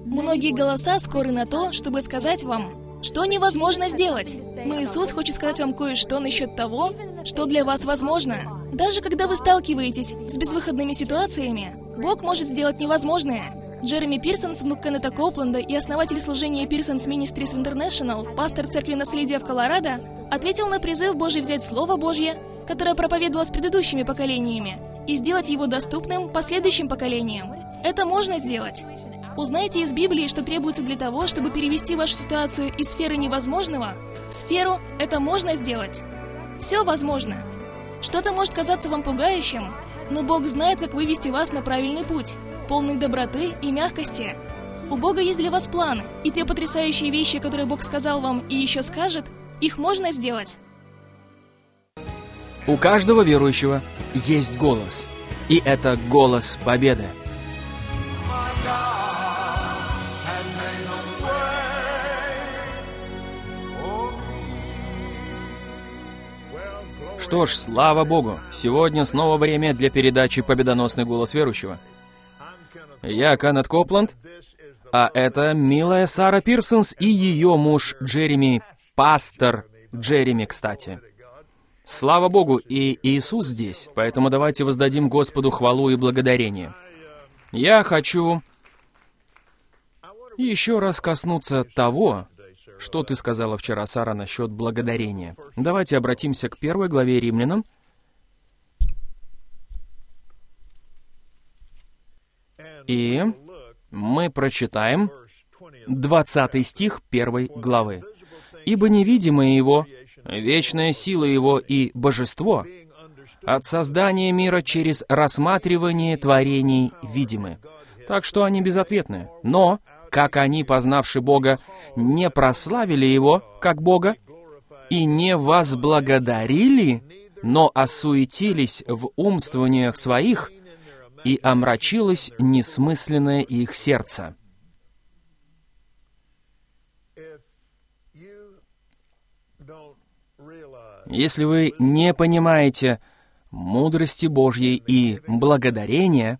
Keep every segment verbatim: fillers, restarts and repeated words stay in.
Многие голоса скоры на то, чтобы сказать вам, что невозможно сделать. Но Иисус хочет сказать вам кое-что насчет того, что для вас возможно. Даже когда вы сталкиваетесь с безвыходными ситуациями, Бог может сделать невозможное. Джереми Пирсонс, внук Кеннета Коупленда и основатель служения Pearsons Ministries International, пастор церкви наследия в Колорадо, ответил на призыв Божий взять Слово Божье, которое проповедовалось предыдущими поколениями, и сделать его доступным последующим поколениям. Это можно сделать. Узнайте из Библии, что требуется для того, чтобы перевести вашу ситуацию из сферы невозможного в сферу «это можно сделать». Все возможно. Что-то может казаться вам пугающим, но Бог знает, как вывести вас на правильный путь, полный доброты и мягкости. У Бога есть для вас планы, и те потрясающие вещи, которые Бог сказал вам и еще скажет, их можно сделать. У каждого верующего есть голос, и это голос победы. Что ж, слава Богу, сегодня снова время для передачи «Победоносный голос верующего». Я Кеннет Коупленд, а это милая Сара Пирсонс и ее муж Джереми, пастор Джереми, кстати. Слава Богу, и Иисус здесь, поэтому давайте воздадим Господу хвалу и благодарение. Я хочу еще раз коснуться того, что ты сказала вчера, Сара, насчет благодарения. Давайте обратимся к первой главе Римлянам. И мы прочитаем двадцатый стих первой главы. «Ибо невидимое Его, вечная сила Его и божество от создания мира через рассматривание творений видимы». Так что они безответны. Но, как они, познавши Бога, не прославили Его, как Бога, и не возблагодарили, но осуетились в умствованиях своих, и омрачилось несмысленное их сердце. Если вы не понимаете мудрости Божьей и благодарения,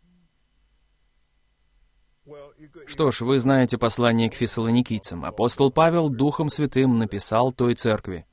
что ж, вы знаете послание к фессалоникийцам. Апостол Павел Духом Святым написал той церкви.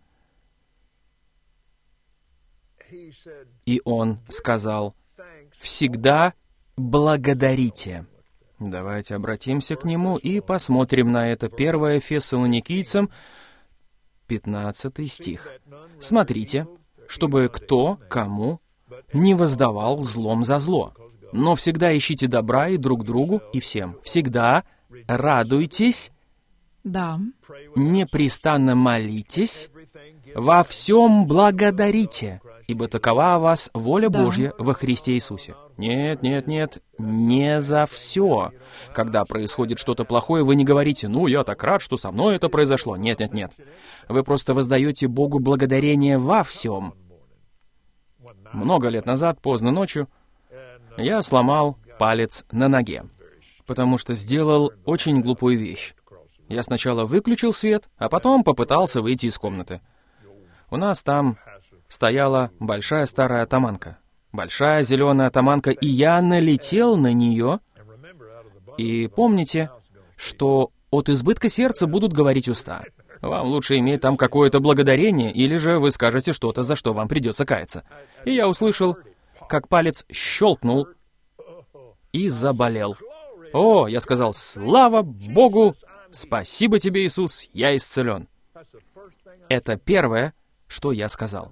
И он сказал: «Всегда благодарите». Давайте обратимся к нему и посмотрим на это. Первое Фессалоникийцам, пятнадцатый стих. «Смотрите, чтобы кто кому не воздавал злом за зло, но всегда ищите добра и друг другу, и всем. Всегда радуйтесь, Да. непрестанно молитесь, во всем благодарите, ибо такова о вас воля Да. Божья во Христе Иисусе». Нет, нет, нет, не за все. Когда происходит что-то плохое, вы не говорите: «Ну, я так рад, что со мной это произошло». Нет, нет, нет. Вы просто воздаете Богу благодарение во всем. Много лет назад, поздно ночью, я сломал палец на ноге, потому что сделал очень глупую вещь. Я сначала выключил свет, а потом попытался выйти из комнаты. У нас там стояла большая старая атаманка. Большая зеленая атаманка, и я налетел на нее. И помните, что от избытка сердца будут говорить уста. Вам лучше иметь там какое-то благодарение, или же вы скажете что-то, за что вам придется каяться. И я услышал, как палец щелкнул и заболел. О, я сказал: «Слава Богу! Спасибо тебе, Иисус, я исцелен». Это первое, что я сказал.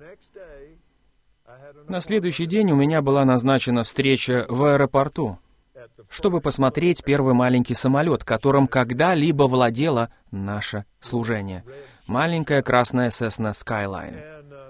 На следующий день у меня была назначена встреча в аэропорту, чтобы посмотреть первый маленький самолет, которым когда-либо владело наше служение. Маленькая красная Cessna Skyline.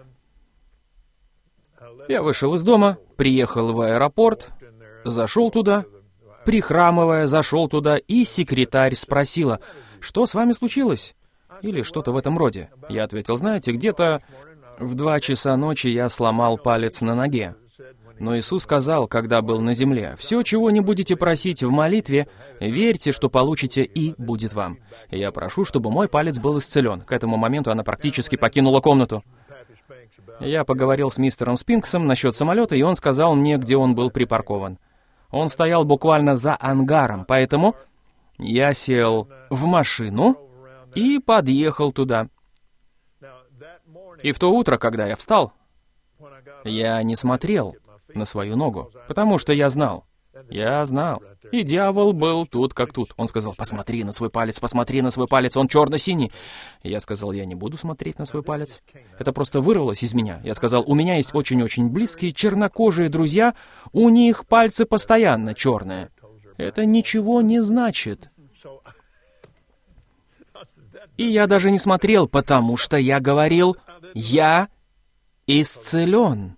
Я вышел из дома, приехал в аэропорт, зашел туда, прихрамывая, зашел туда, и секретарь спросила: «Что с вами случилось?» Или что-то в этом роде. Я ответил: «Знаете, где-то в два часа ночи я сломал палец на ноге. Но Иисус сказал, когда был на земле: «Все, чего не будете просить в молитве, верьте, что получите, и будет вам». И я прошу, чтобы мой палец был исцелен». К этому моменту она практически покинула комнату. Я поговорил с мистером Спинксом насчет самолета, и он сказал мне, где он был припаркован. Он стоял буквально за ангаром, поэтому Я сел в машину и подъехал туда. И в то утро, когда я встал, я не смотрел на свою ногу, потому что я знал. Я знал. И дьявол был тут как тут. Он сказал: посмотри на свой палец, посмотри на свой палец, он черно-синий. Я сказал: я не буду смотреть на свой палец. Это просто вырвалось из меня. Я сказал: у меня есть очень-очень близкие чернокожие друзья, у них пальцы постоянно черные. Это ничего не значит. И я даже не смотрел, потому что я говорил: я исцелен.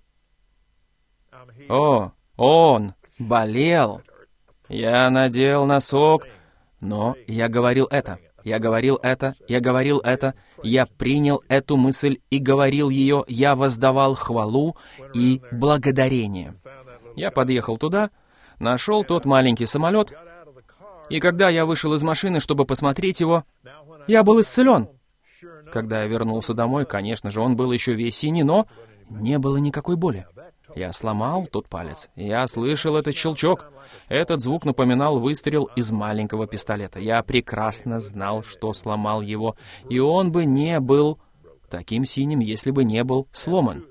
О, он болел. Я надел носок, но я говорил это, я говорил это, я говорил это, я принял эту мысль и говорил ее, я воздавал хвалу и благодарение. Я подъехал туда, нашел тот маленький самолет, и когда я вышел из машины, чтобы посмотреть его, я был исцелен. Когда я вернулся домой, конечно же, он был еще весь синий, но не было никакой боли. Я сломал тот палец. Я слышал этот щелчок. Этот звук напоминал выстрел из маленького пистолета. Я прекрасно знал, что сломал его, и он бы не был таким синим, если бы не был сломан.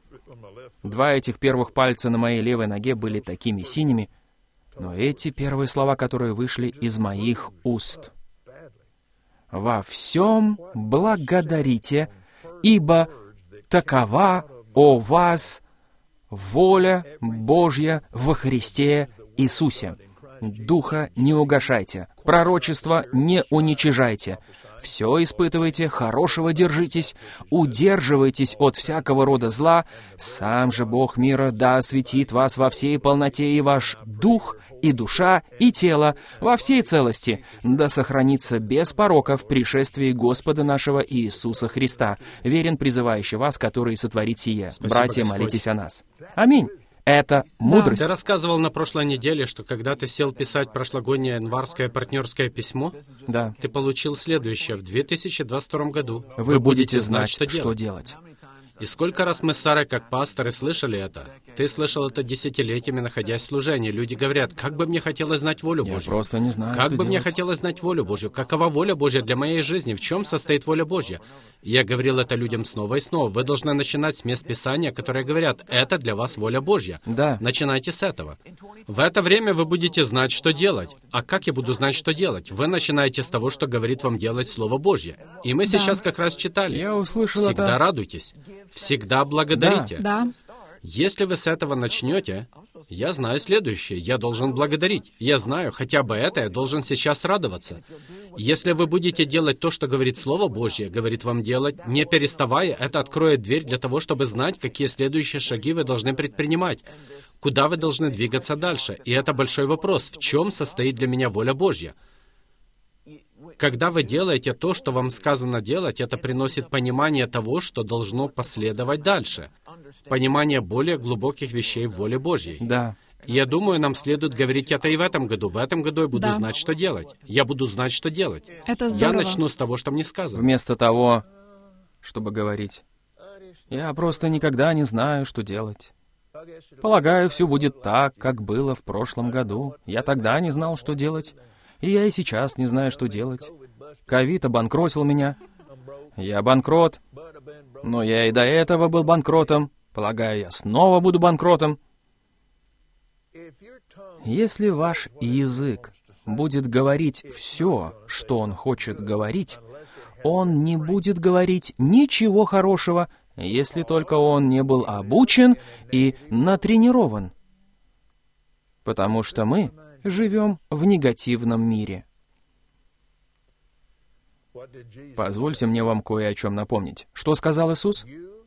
Два этих первых пальца на моей левой ноге были такими синими, но эти первые слова, которые вышли из моих уст: «Во всем благодарите, ибо такова о вас воля Божья во Христе Иисусе. Духа не угашайте, пророчества не уничижайте. Все испытывайте, хорошего держитесь, удерживайтесь от всякого рода зла. Сам же Бог мира да осветит вас во всей полноте, и ваш дух, и душа, и тело во всей целости, да сохранится без порока в пришествии Господа нашего Иисуса Христа. Верен призывающий вас, который сотворит сие. Спасибо, Братья, Господь. Молитесь о нас. Аминь. Это мудрость. Да, ты рассказывал на прошлой неделе, что когда ты сел писать прошлогоднее январское партнерское письмо, да. ты получил следующее. В две тысячи двадцать втором году вы, вы будете знать, что делать. Что делать. И сколько раз мы с Сарой, как пасторы, слышали это? Ты слышал это десятилетиями, находясь в служении. Люди говорят: как бы мне хотелось знать волю Божью. Я просто не знаю, Как что бы делать. мне хотелось знать волю Божью. Какова воля Божья для моей жизни? В чем состоит воля Божья? И я говорил это людям снова и снова. Вы должны начинать с мест Писания, которые говорят: это для вас воля Божья. Да. Начинайте с этого. В это время вы будете знать, что делать. А как я буду знать, что делать? Вы начинаете с того, что говорит вам делать Слово Божье. И мы Да. сейчас как раз читали. Я услышал Всегда это. радуйтесь. Всегда благодарите. Да. Если вы с этого начнете, я знаю следующее. Я должен благодарить. Я знаю, хотя бы это я должен сейчас радоваться. Если вы будете делать то, что говорит Слово Божье, говорит вам делать, не переставая, это откроет дверь для того, чтобы знать, какие следующие шаги вы должны предпринимать, куда вы должны двигаться дальше. И это большой вопрос. В чем состоит для меня воля Божья? Когда вы делаете то, что вам сказано делать, это приносит понимание того, что должно последовать дальше. Понимание более глубоких вещей в воле Божьей. Да. И я думаю, нам следует говорить это и в этом году. В этом году я буду Да. знать, что делать. Я буду знать, что делать. Это Я здорово. начну с того, что мне сказано. Вместо того, чтобы говорить: я просто никогда не знаю, что делать. Полагаю, все будет так, как было в прошлом году. Я тогда не знал, что делать. И я и сейчас не знаю, что делать. Ковид обанкротил меня. Я банкрот. Но я и до этого был банкротом. Полагаю, я снова буду банкротом. Если ваш язык будет говорить все, что он хочет говорить, он не будет говорить ничего хорошего, если только он не был обучен и натренирован. Потому что мы живем в негативном мире. Позвольте мне вам кое о чем напомнить. Что сказал Иисус?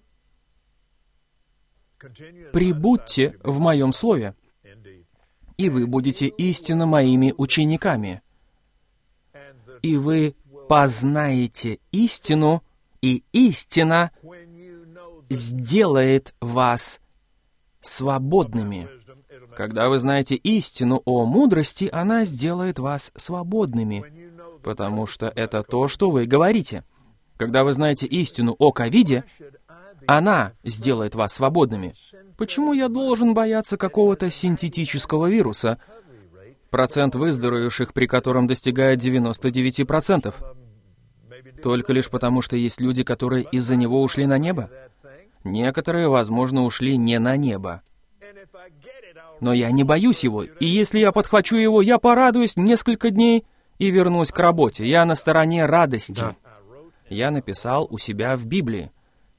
«Прибудьте в Моем Слове, и вы будете истинно Моими учениками, и вы познаете истину, и истина сделает вас свободными». Когда вы знаете истину о мудрости, она сделает вас свободными, потому что это то, что вы говорите. Когда вы знаете истину о ковиде, она сделает вас свободными. Почему я должен бояться какого-то синтетического вируса? Процент выздоровевших, при котором достигает девяносто девять процентов. Только лишь потому, что есть люди, которые из-за него ушли на небо. Некоторые, возможно, ушли не на небо. Но я не боюсь его, и если я подхвачу его, я порадуюсь несколько дней и вернусь к работе. Я на стороне радости. Да. Я написал у себя в Библии.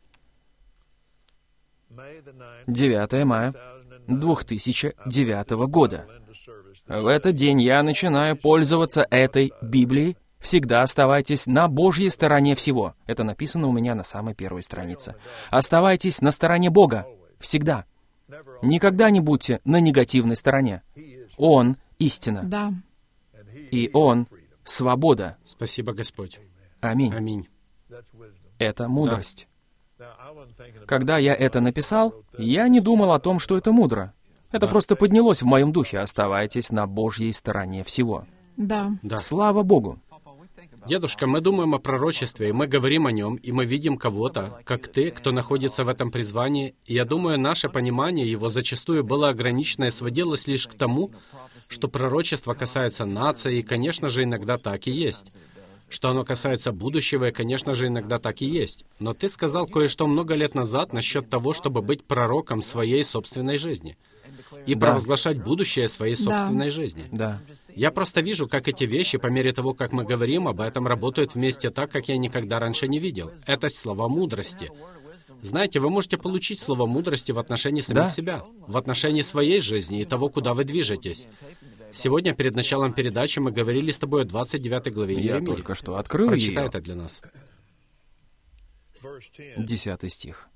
девятое мая две тысячи девятого года. В этот день я начинаю пользоваться этой Библией. Всегда оставайтесь на Божьей стороне всего. Это написано у меня на самой первой странице. Оставайтесь на стороне Бога. Всегда. Никогда не будьте на негативной стороне. Он — истина. Да. И Он — свобода. Спасибо, Господь. Аминь. Аминь. Это мудрость. Когда я это написал, я не думал о том, что это мудро. Это Да. просто поднялось в моем духе. Оставайтесь на Божьей стороне всего. Да. Да. Слава Богу. Дедушка, мы думаем о пророчестве, и мы говорим о нем, и мы видим кого-то, как ты, кто находится в этом призвании, и я думаю, наше понимание его зачастую было ограничено и сводилось лишь к тому, что пророчество касается нации, и, конечно же, иногда так и есть. Что оно касается будущего, и, конечно же, иногда так и есть. Но ты сказал кое-что много лет назад насчет того, чтобы быть пророком своей собственной жизни и Да. провозглашать будущее своей собственной жизни. Да. Я просто вижу, как эти вещи, по мере того, как мы говорим об этом, работают вместе так, как я никогда раньше не видел. Это слова мудрости. Знаете, вы можете получить слово мудрости в отношении самих Да. себя, в отношении своей жизни и того, куда вы движетесь. Сегодня, перед началом передачи, мы говорили с тобой о двадцать девятой главе Я Иеремии. только что открыл Прочитай ее. это для нас. Десятый стих.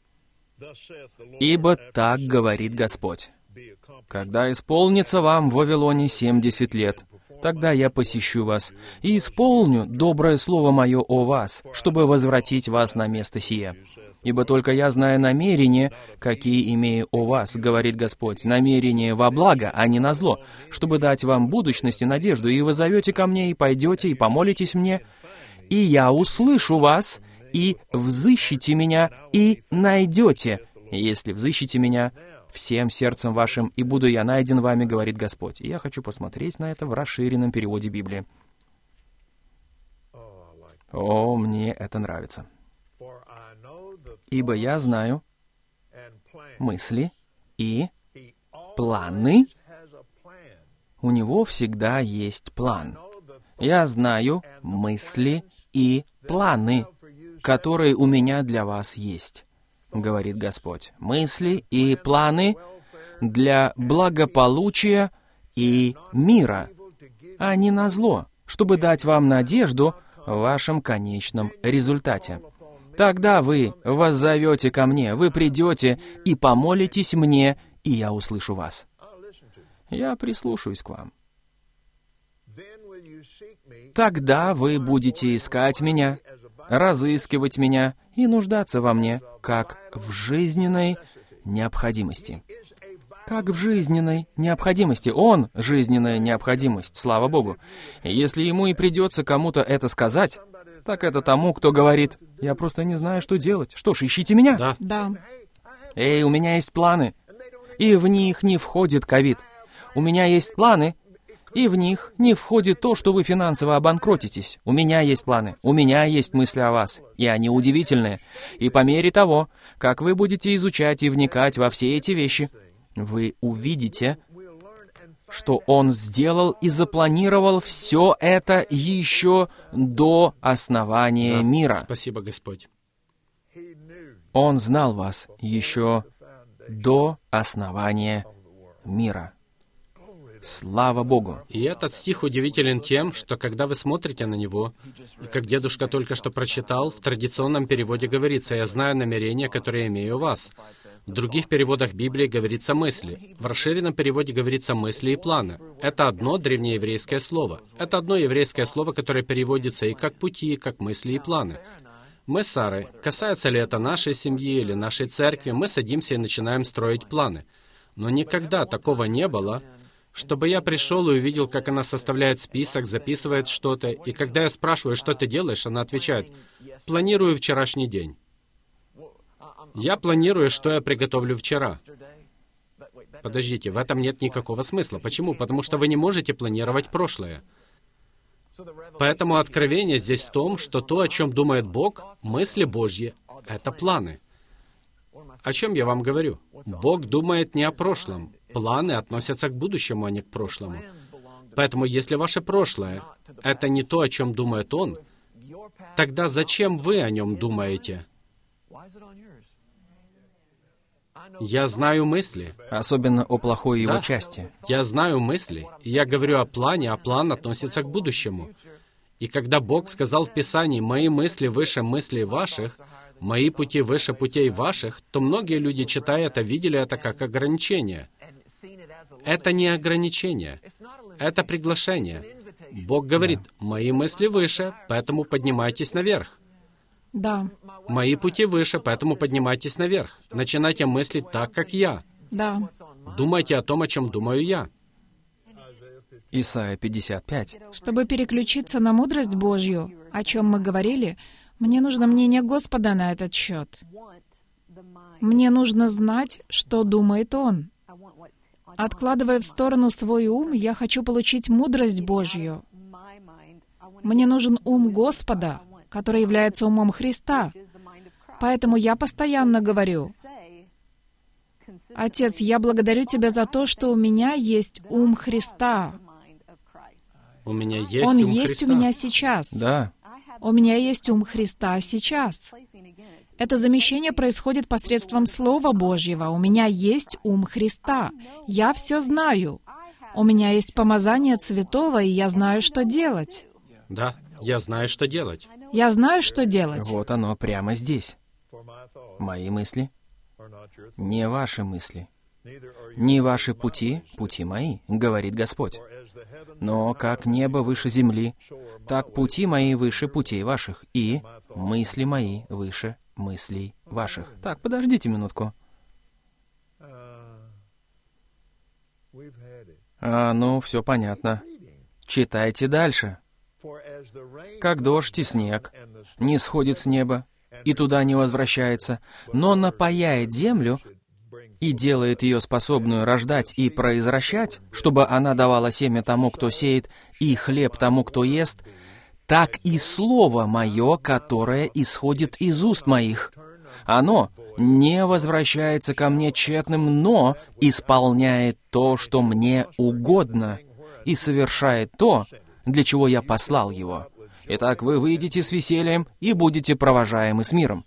«Ибо так говорит Господь, когда исполнится вам в Вавилоне семьдесят лет, тогда я посещу вас и исполню доброе слово мое о вас, чтобы возвратить вас на место сие. Ибо только я знаю намерения, какие имею о вас, говорит Господь, намерения во благо, а не на зло, чтобы дать вам будущность и надежду, и вы зовете ко мне, и пойдете, и помолитесь мне, и я услышу вас, и взыщите меня, и найдете, если взыщите меня всем сердцем вашим, и буду я найден вами, говорит Господь». И я хочу посмотреть на это в расширенном переводе Библии. О, мне это нравится. «Ибо я знаю мысли и планы». У него всегда есть план. Я знаю мысли и планы, которые у меня для вас есть, говорит Господь. Мысли и планы для благополучия и мира, а не на зло, чтобы дать вам надежду в вашем конечном результате. Тогда вы воззовете ко мне, вы придете и помолитесь мне, и я услышу вас. Я прислушаюсь к вам. Тогда вы будете искать меня, разыскивать меня и нуждаться во мне, как в жизненной необходимости. Как в жизненной необходимости. Он — жизненная необходимость, слава Богу. И если ему и придется кому-то это сказать, так это тому, кто говорит: «Я просто не знаю, что делать. Что ж, ищите меня». Да. Да. «Эй, у меня есть планы, и в них не входит ковид. У меня есть планы, и в них не входит то, что вы финансово обанкротитесь. У меня есть планы, у меня есть мысли о вас, и они удивительные. И по мере того, как вы будете изучать и вникать во все эти вещи, вы увидите, что Он сделал и запланировал все это еще до основания Да. мира. Спасибо, Господь. Он знал вас еще до основания мира. Слава Богу! И этот стих удивителен тем, что когда вы смотрите на него, и как дедушка только что прочитал, в традиционном переводе говорится: «Я знаю намерения, которые имею у вас». В других переводах Библии говорится «мысли». В расширенном переводе говорится «мысли и планы». Это одно древнееврейское слово. Это одно еврейское слово, которое переводится и как «пути», и как «мысли и планы». Мы с Сарой, касается ли это нашей семьи или нашей церкви, мы садимся и начинаем строить планы. Но никогда такого не было, чтобы я пришел и увидел, как она составляет список, записывает что-то, и когда я спрашиваю, что ты делаешь, она отвечает: «Планирую вчерашний день». Я планирую, что я приготовлю вчера. Подождите, в этом нет никакого смысла. Почему? Потому что вы не можете планировать прошлое. Поэтому откровение здесь в том, что то, о чем думает Бог, мысли Божьи, это планы. О чем я вам говорю? Бог думает не о прошлом. Планы относятся к будущему, а не к прошлому. Поэтому, если ваше прошлое — это не то, о чем думает Он, тогда зачем вы о нем думаете? Я знаю мысли. Особенно о плохой его Да. части. Я знаю мысли, и я говорю о плане, а план относится к будущему. И когда Бог сказал в Писании «Мои мысли выше мыслей ваших», «Мои пути выше путей ваших», то многие люди, читая это, видели это как ограничение. Это не ограничение, это приглашение. Бог говорит «Мои мысли выше, поэтому поднимайтесь наверх». Да, «Мои пути выше, поэтому поднимайтесь наверх». Начинайте мыслить так, как я. да. Думайте о том, о чем думаю я. Исайя пятьдесят пять. Чтобы переключиться на мудрость Божью, о чем мы говорили, мне нужно мнение Господа на этот счет. Мне нужно знать, что думает Он. Откладывая в сторону свой ум, я хочу получить мудрость Божью. Мне нужен ум Господа, который является умом Христа. Поэтому я постоянно говорю: «Отец, я благодарю Тебя за то, что у меня есть ум Христа. У меня есть Он ум есть Христа. у меня сейчас. Да. У меня есть ум Христа сейчас». Это замещение происходит посредством Слова Божьего. У меня есть ум Христа. Я все знаю. У меня есть помазание святого, и я знаю, что делать. Да, я знаю, что делать. Я знаю, что делать. Вот оно прямо здесь. Мои мысли не ваши мысли. Не ваши пути, пути мои, говорит Господь. Но как небо выше земли, так пути мои выше путей ваших, и мысли мои выше мыслей ваших. Так, подождите минутку. А, ну, все понятно. Читайте дальше. Как дождь и снег не сходит с неба и туда не возвращается, но напояет землю и делает ее способную рождать и произращать, чтобы она давала семя тому, кто сеет, и хлеб тому, кто ест, так и слово мое, которое исходит из уст моих. Оно не возвращается ко мне тщетным, но исполняет то, что мне угодно, и совершает то, для чего я послал его. Итак, вы выйдете с весельем и будете провожаемы с миром.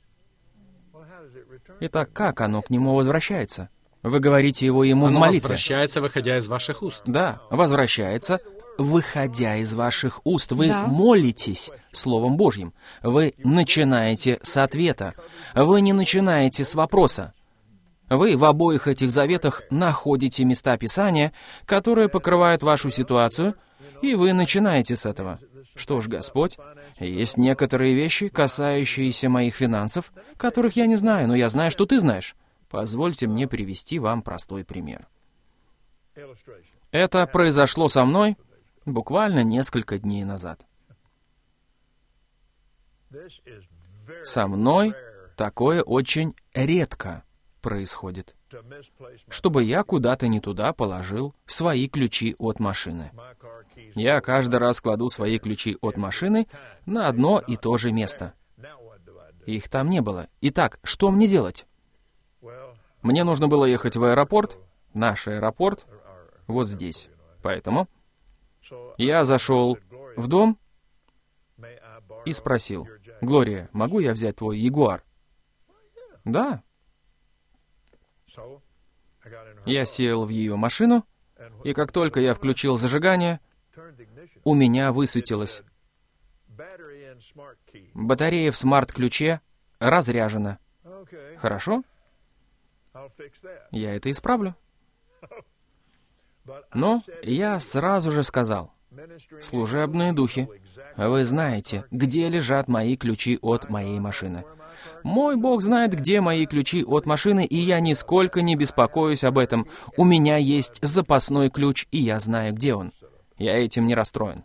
Итак, как оно к нему возвращается? Вы говорите его ему в Оно молитве. возвращается, выходя из ваших уст. Да, возвращается, выходя из ваших уст. Вы Да. молитесь Словом Божьим. Вы начинаете с ответа. Вы не начинаете с вопроса. Вы в обоих этих заветах находите места Писания, которые покрывают вашу ситуацию, и вы начинаете с этого. Что ж, Господь, есть некоторые вещи, касающиеся моих финансов, которых я не знаю, но я знаю, что Ты знаешь. Позвольте мне привести вам простой пример. Это произошло со мной буквально несколько дней назад. Со мной такое очень редко происходит, чтобы я куда-то не туда положил свои ключи от машины. Я каждый раз кладу свои ключи от машины на одно и то же место. Их там не было. Итак, что мне делать? Мне нужно было ехать в аэропорт, наш аэропорт, вот здесь. Поэтому я зашел в дом и спросил: «Глория, могу я взять твой Ягуар?» «Да». Я сел в ее машину, и как только я включил зажигание, у меня высветилось: батарея в смарт-ключе разряжена. Хорошо? Я это исправлю. Но я сразу же сказал: «Служебные духи, вы знаете, где лежат мои ключи от моей машины. Мой Бог знает, где мои ключи от машины, и я нисколько не беспокоюсь об этом. У меня есть запасной ключ, и я знаю, где он. Я этим не расстроен».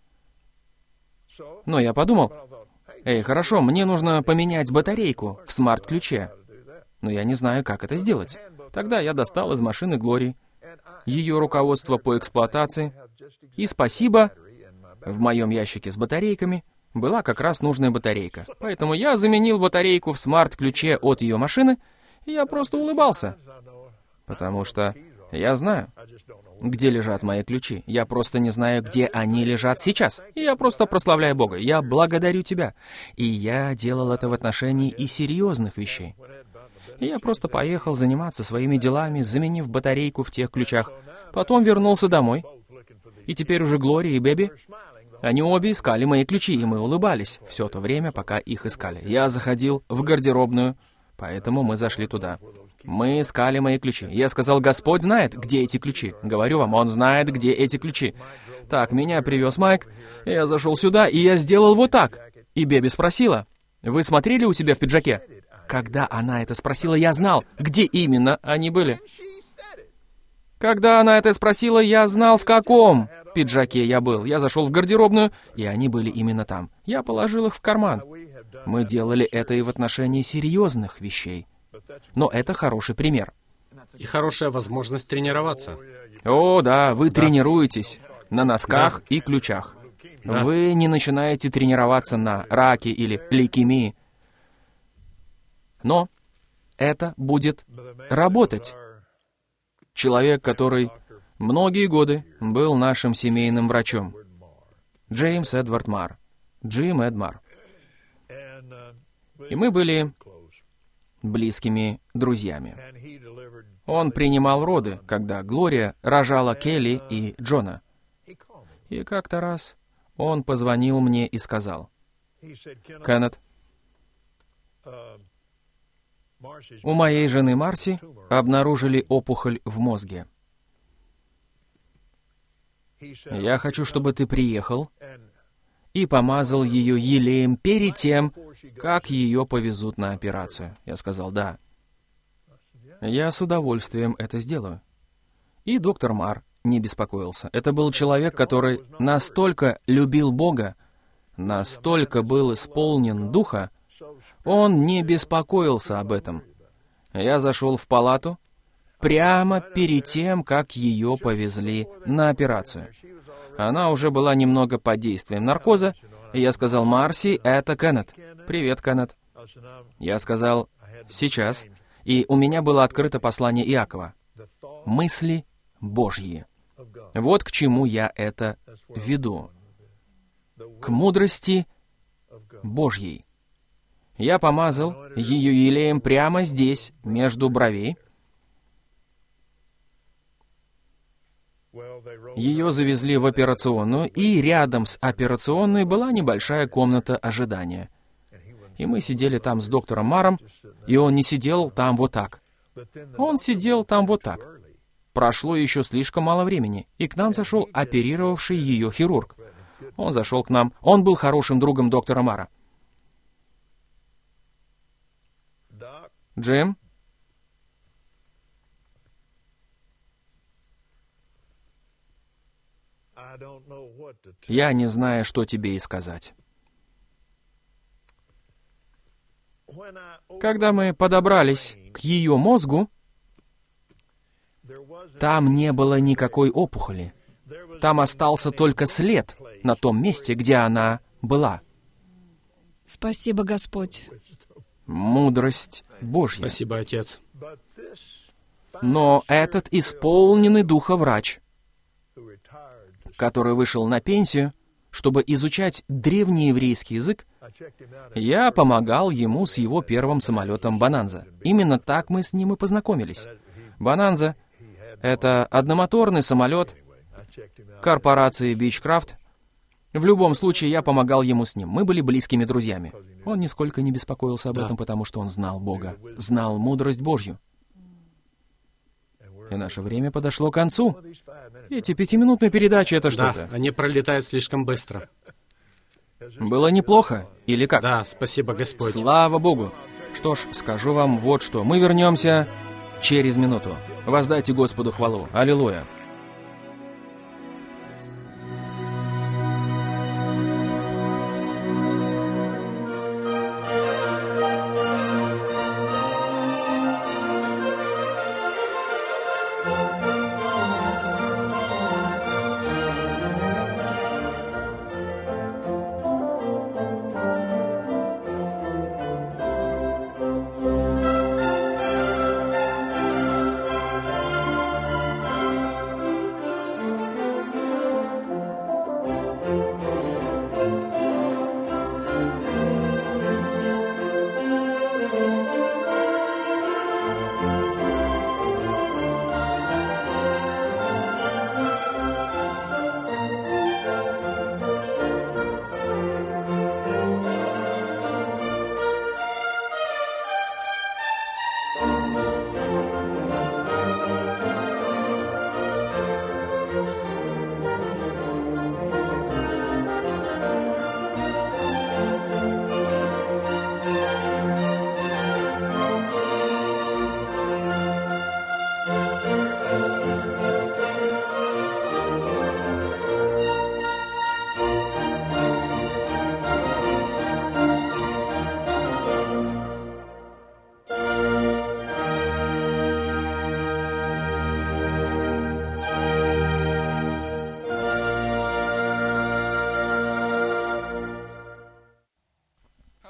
Но я подумал: «Эй, хорошо, мне нужно поменять батарейку в смарт-ключе, но я не знаю, как это сделать. Тогда я достал из машины Глории ее руководство по эксплуатации, и спасибо, в моем ящике с батарейками была как раз нужная батарейка. Поэтому я заменил батарейку в смарт-ключе от ее машины, и я просто улыбался, потому что я знаю, где лежат мои ключи. Я просто не знаю, где они лежат сейчас. И я просто прославляю Бога. Я благодарю Тебя. И я делал это в отношении и серьезных вещей. И я просто поехал заниматься своими делами, заменив батарейку в тех ключах. Потом вернулся домой. И теперь уже Глория и Бэби, они обе искали мои ключи, и мы улыбались все то время, пока их искали. Я заходил в гардеробную, поэтому мы зашли туда. Мы искали мои ключи. Я сказал, Господь знает, где эти ключи. Говорю вам, Он знает, где эти ключи. Так, меня привез Майк, я зашел сюда, и я сделал вот так. И Бэби спросила, вы смотрели у себя в пиджаке? Когда она это спросила, я знал, где именно они были. Когда она это спросила, я знал, в каком пиджаке я был. Я зашел в гардеробную, и они были именно там. Я положил их в карман. Мы делали это и в отношении серьезных вещей. Но это хороший пример. И хорошая возможность тренироваться. О, да, вы да. тренируетесь на носках да. и ключах. Да. Вы не начинаете тренироваться на раке или лейкемии. Но это будет работать. Человек, который многие годы был нашим семейным врачом. Джеймс Эдвард Марр. Джим Эдмар. И мы были близкими друзьями. Он принимал роды, когда Глория рожала Келли и Джона. И как-то раз он позвонил мне и сказал, «Кеннет, у моей жены Марси обнаружили опухоль в мозге. Я хочу, чтобы ты приехал и помазал ее елеем перед тем, как ее повезут на операцию». Я сказал, «Да, я с удовольствием это сделаю». И доктор Марр не беспокоился. Это был человек, который настолько любил Бога, настолько был исполнен Духа, он не беспокоился об этом. Я зашел в палату прямо перед тем, как ее повезли на операцию. Она уже была немного под действием наркоза, и я сказал, «Марси, это Кеннет». «Привет, Кеннет». Я сказал, «Сейчас». И у меня было открыто послание Иакова. Мысли Божьи. Вот к чему я это веду. К мудрости Божьей. Я помазал ее елеем прямо здесь, между бровей. Ее завезли в операционную, и рядом с операционной была небольшая комната ожидания. И мы сидели там с доктором Марром, и он не сидел там вот так. Он сидел там вот так. Прошло еще слишком мало времени, и к нам зашел оперировавший ее хирург. Он зашел к нам. Он был хорошим другом доктора Марра. «Джим?» «Я не знаю, что тебе и сказать». Когда мы подобрались к ее мозгу, там не было никакой опухоли. Там остался только след на том месте, где она была. Спасибо, Господь. Мудрость Божья. Спасибо, Отец. Но этот исполненный Духа врач, который вышел на пенсию, чтобы изучать древнееврейский язык, я помогал ему с его первым самолетом «Бонанза». Именно так мы с ним и познакомились. «Бонанза» — это одномоторный самолет корпорации «Бичкрафт». В любом случае, я помогал ему с ним. Мы были близкими друзьями. Он нисколько не беспокоился об да. этом, потому что он знал Бога, знал мудрость Божью. И наше время подошло к концу. Эти пятиминутные передачи — это что-то. Да, они пролетают слишком быстро. Было неплохо, или как? Да, спасибо, Господь. Слава Богу. Что ж, скажу вам вот что. Мы вернемся через минуту. Воздайте Господу хвалу. Аллилуйя.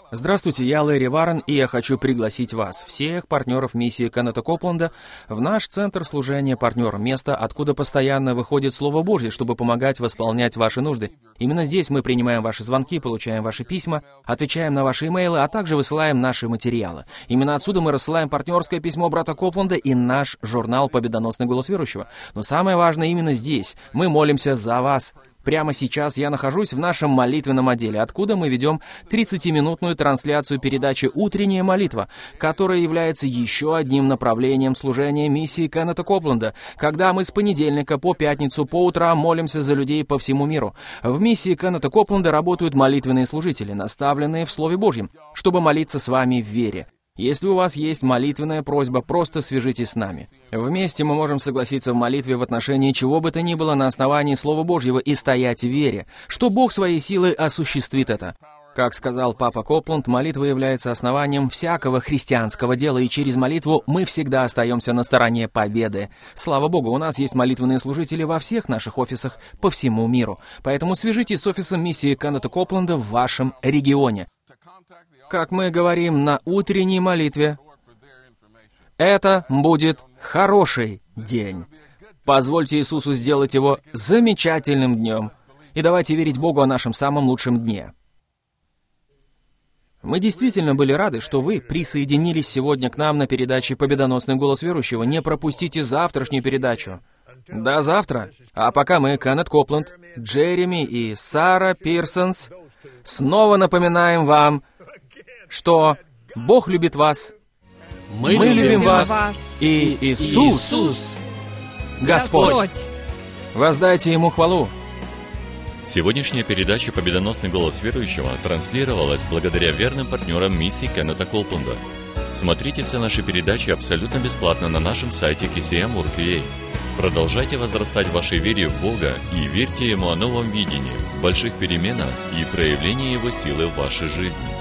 Здравствуйте, я Лэри Варрен, и я хочу пригласить вас, всех партнеров миссии Кеннета Копленда, в наш центр служения партнерам, место, откуда постоянно выходит Слово Божье, чтобы помогать восполнять ваши нужды. Именно здесь мы принимаем ваши звонки, получаем ваши письма, отвечаем на ваши имейлы, а также высылаем наши материалы. Именно отсюда мы рассылаем партнерское письмо брата Копленда и наш журнал «Победоносный голос верующего». Но самое важное именно здесь. Мы молимся за вас. Прямо сейчас я нахожусь в нашем молитвенном отделе, откуда мы ведем тридцатиминутную трансляцию передачи «Утренняя молитва», которая является еще одним направлением служения миссии Кеннета Копленда, когда мы с понедельника по пятницу по утрам молимся за людей по всему миру. В миссии Кеннета Копленда работают молитвенные служители, наставленные в Слове Божьем, чтобы молиться с вами в вере. Если у вас есть молитвенная просьба, просто свяжитесь с нами. Вместе мы можем согласиться в молитве в отношении чего бы то ни было на основании Слова Божьего и стоять в вере, что Бог своей силой осуществит это. Как сказал папа Копленд, молитва является основанием всякого христианского дела, и через молитву мы всегда остаемся на стороне победы. Слава Богу, у нас есть молитвенные служители во всех наших офисах по всему миру. Поэтому свяжитесь с офисом миссии Кеннета Копленда в вашем регионе. Как мы говорим на утренней молитве, это будет хороший день. Позвольте Иисусу сделать его замечательным днем. И давайте верить Богу о нашем самом лучшем дне. Мы действительно были рады, что вы присоединились сегодня к нам на передаче «Победоносный голос верующего». Не пропустите завтрашнюю передачу. До завтра. А пока мы, Кеннет Копленд, Джереми и Сара Пирсонс, снова напоминаем вам, что Бог любит вас, Мы, мы любим, любим вас, вас, и Иисус, Иисус Господь. Господь. Воздайте Ему хвалу. Сегодняшняя передача «Победоносный голос верующего» транслировалась благодаря верным партнерам миссии Кеннета Копленда. Смотрите все наши передачи абсолютно бесплатно на нашем сайте кей си эм точка орг точка ю а. Продолжайте возрастать в вашей вере в Бога и верьте Ему о новом видении, больших переменах и проявлении Его силы в вашей жизни.